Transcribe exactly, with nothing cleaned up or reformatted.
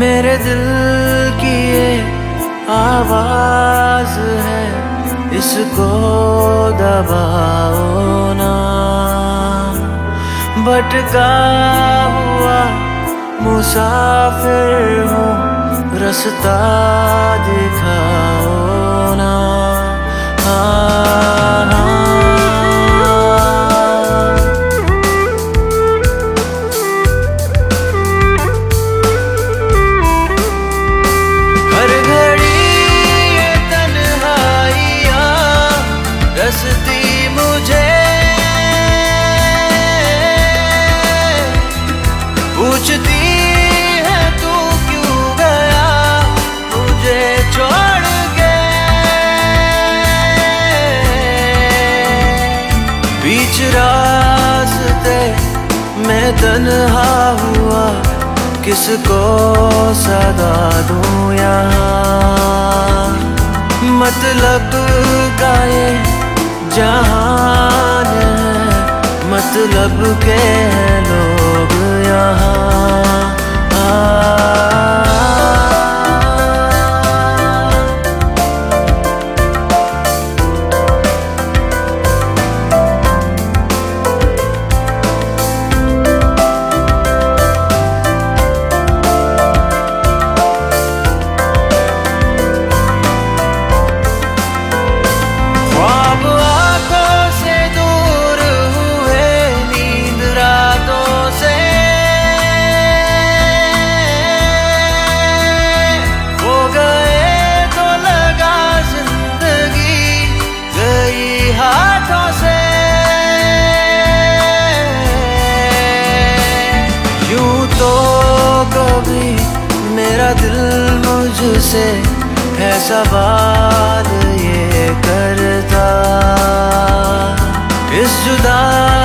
मेरे दिल की ये आवाज है, इसको दबाओ ना। भटका हुआ मुसाफिर हूँ, रास्ता दिखाओ ना। हाँ, हाँ। हर घड़ी ये तन्हाइयाँ रसती मुझे, पूछती है तू क्यों गया मुझे छोड़ के। बीच रास्ते मैं तन्हा हुआ, किसको सदा दूं यहाँ। मतलब का ये जहान है, मतलब के हैं लोग यहाँ। तो कभी मेरा दिल मुझसे है सवाल ये करता, इस जुदा